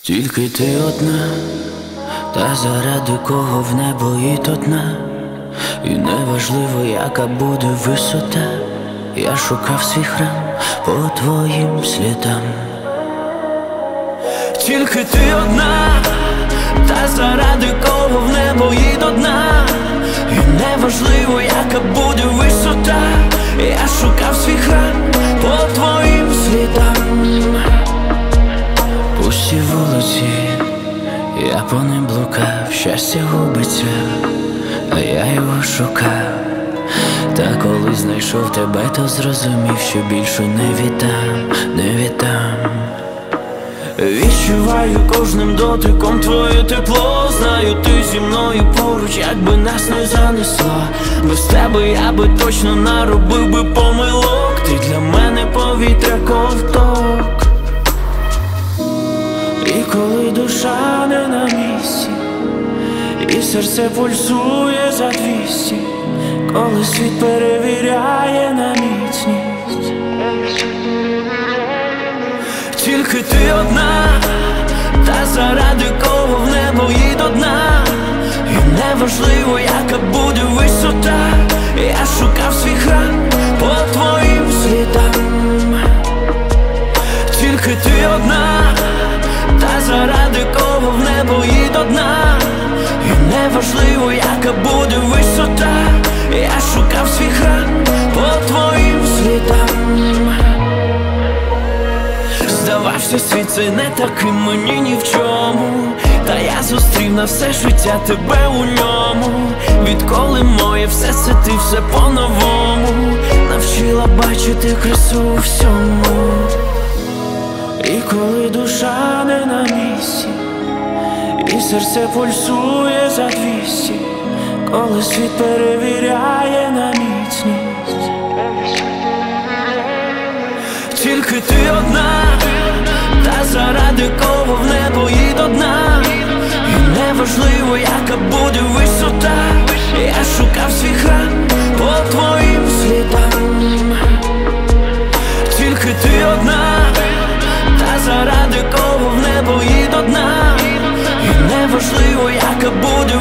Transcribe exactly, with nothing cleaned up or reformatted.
Тільки ти одна, та заради кого в небо і одна. І неважливо, яка буде висота, я шукав свій храм по твоїм слідам. Тільки ти одна, та заради кого в небо і до дна. І неважливо, яка буде висота, я шукав свій храм по твоїм слідам. Пусті вулиці, я по ним блукав, щастя губиться, а я його шукав. Та коли знайшов тебе, то зрозумів, що більше не віддам, не віддам. Відчуваю кожним дотиком твоє тепло. Знаю, ти зі мною поруч, як би нас не занесло. Без тебе я би точно наробив би помилок. Ти для мене повітря, ковток. І коли душа не на місці, і серце пульсує за двісті, коли світ перевіряє на міцність, тільки ти одна, та заради кого в небо і до дна. І неважливо, яка буде висота, я шукав свій храм по твоїм слідам. Тільки ти одна, та заради кого в небо і до дна. І неважливо, яка буде висота, я шукав свій храм по твоїм слідам. Здавався світ цей не таким мені ні в чому, та я зустрів на все життя тебе у ньому. Відколи моє все це ти все по-новому, навчила бачити красу у всьому. І коли душа не на місці, і серце пульсує за двісті, коли світ перевіряє на міцність, тільки ти одна, та заради кого в небо і до дна. І неважливо, яка буде висота, я шукав свій храм по твоїм слідам. Тільки ти одна, та заради кого в небо і до дна. І неважливо, яка буде